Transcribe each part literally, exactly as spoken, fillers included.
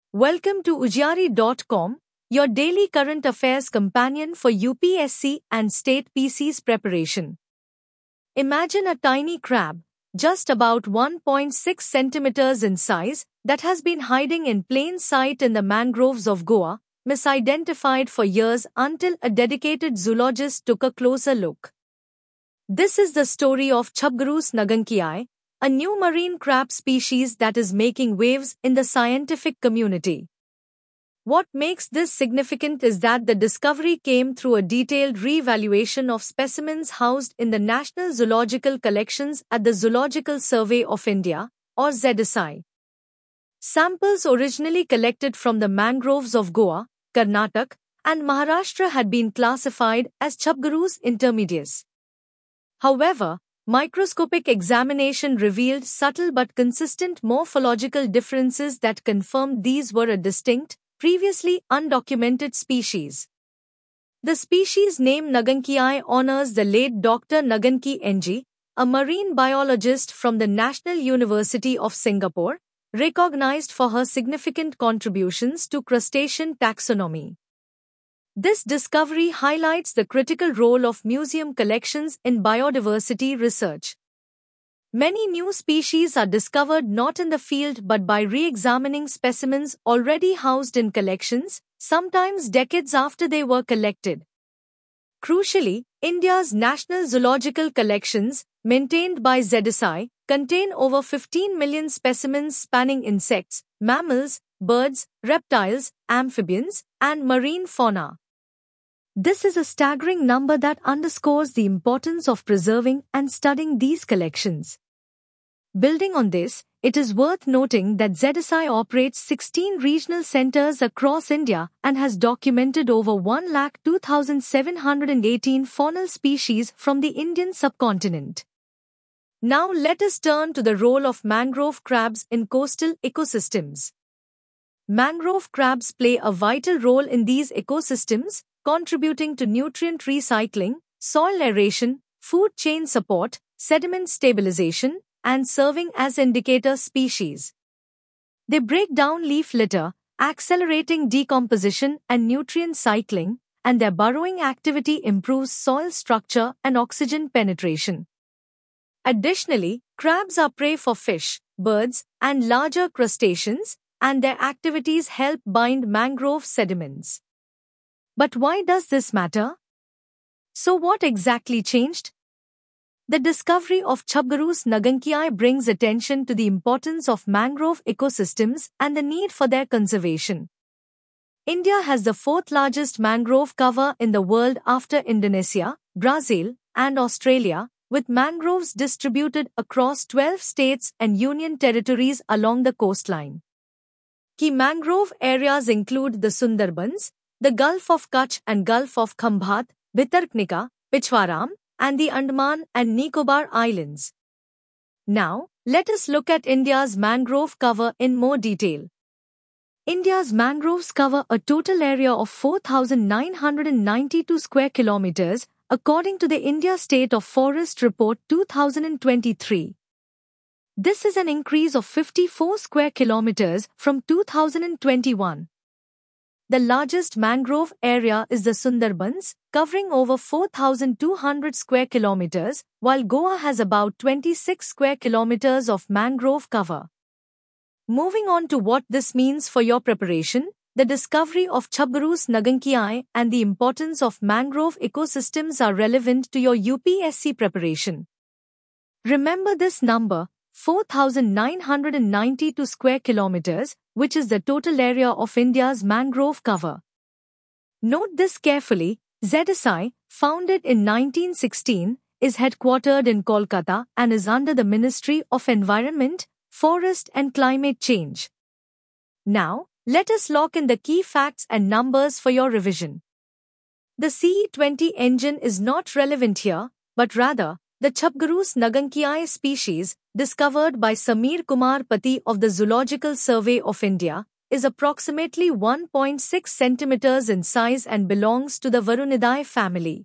Welcome to Ujjari dot com, your daily current affairs companion for U P S C and state P C's preparation. Imagine a tiny crab, just about one point six centimeters in size, that has been hiding in plain sight in the mangroves of Goa, misidentified for years until a dedicated zoologist took a closer look. This is the story of Chapgarus nagankiae, a new marine crab species that is making waves in the scientific community. What makes this significant is that the discovery came through a detailed re-evaluation of specimens housed in the National Zoological Collections at the Zoological Survey of India, or Z S I. Samples originally collected from the mangroves of Goa, Karnataka, and Maharashtra had been classified as Chapgarus intermedius. However, microscopic examination revealed subtle but consistent morphological differences that confirmed these were a distinct, previously undocumented species. The species name Nagankiae honors the late Doctor Naganki N G, a marine biologist from the National University of Singapore, recognized for her significant contributions to crustacean taxonomy. This discovery highlights the critical role of museum collections in biodiversity research. Many new species are discovered not in the field but by re-examining specimens already housed in collections, sometimes decades after they were collected. Crucially, India's National Zoological Collections, maintained by Z S I, contain over fifteen million specimens spanning insects, mammals, birds, reptiles, amphibians, and marine fauna. This is a staggering number that underscores the importance of preserving and studying these collections. Building on this, it is worth noting that Z S I operates sixteen regional centers across India and has documented over one lakh two thousand seven hundred eighteen faunal species from the Indian subcontinent. Now let us turn to the role of mangrove crabs in coastal ecosystems. Mangrove crabs play a vital role in these ecosystems, contributing to nutrient recycling, soil aeration, food chain support, sediment stabilization, and serving as indicator species. They break down leaf litter, accelerating decomposition and nutrient cycling, and their burrowing activity improves soil structure and oxygen penetration. Additionally, crabs are prey for fish, birds, and larger crustaceans, and their activities help bind mangrove sediments. But why does this matter? So what exactly changed? The discovery of Chapgarus nagankiae brings attention to the importance of mangrove ecosystems and the need for their conservation. India has the fourth largest mangrove cover in the world after Indonesia, Brazil, and Australia, with mangroves distributed across twelve states and union territories along the coastline. Key mangrove areas include the Sundarbans, the Gulf of Kutch and Gulf of Khambhat, Bhitarkanika, Pichwaram, and the Andaman and Nicobar Islands. Now, let us look at India's mangrove cover in more detail. India's mangroves cover a total area of four thousand nine hundred ninety-two square kilometers, according to the India State of Forest Report two thousand twenty-three. This is an increase of fifty-four square kilometers from two thousand twenty-one. The largest mangrove area is the Sundarbans, covering over four thousand two hundred square kilometers, while Goa has about twenty-six square kilometers of mangrove cover. Moving on to what this means for your preparation, the discovery of Chapgarus nagankiae and the importance of mangrove ecosystems are relevant to your U P S C preparation. Remember this number, four thousand nine hundred ninety-two square kilometers, which is the total area of India's mangrove cover. Note this carefully, Z S I, founded in nineteen sixteen, is headquartered in Kolkata and is under the Ministry of Environment, Forest and Climate Change. Now, let us lock in the key facts and numbers for your revision. The C E twenty engine is not relevant here, but rather, the Chapgarus nagankiae species, discovered by Sameer Kumar Pati of the Zoological Survey of India, is approximately one point six centimeters in size and belongs to the Varunidae family.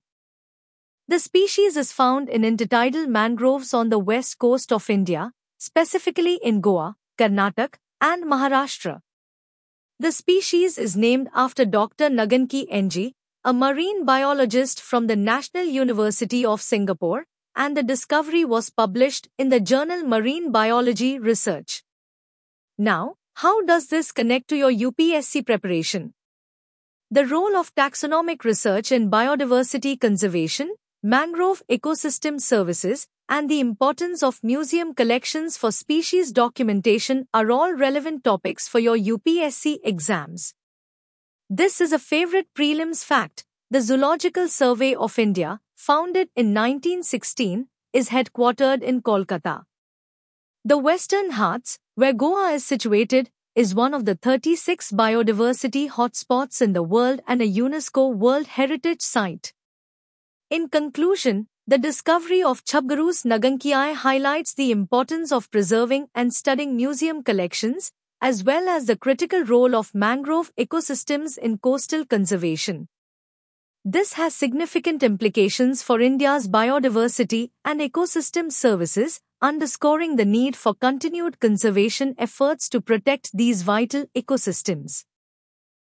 The species is found in intertidal mangroves on the west coast of India, specifically in Goa, Karnataka, and Maharashtra. The species is named after Doctor Naganki N G, a marine biologist from the National University of Singapore, and the discovery was published in the journal Marine Biology Research. Now, how does this connect to your U P S C preparation? The role of taxonomic research in biodiversity conservation, mangrove ecosystem services, and the importance of museum collections for species documentation are all relevant topics for your U P S C exams. This is a favorite prelims fact. The Zoological Survey of India, founded in nineteen sixteen, is headquartered in Kolkata. The Western Ghats, where Goa is situated, is one of the thirty-six biodiversity hotspots in the world and a UNESCO World Heritage Site. In conclusion, the discovery of Chapgaroos Nagankiai highlights the importance of preserving and studying museum collections, as well as the critical role of mangrove ecosystems in coastal conservation. This has significant implications for India's biodiversity and ecosystem services, underscoring the need for continued conservation efforts to protect these vital ecosystems.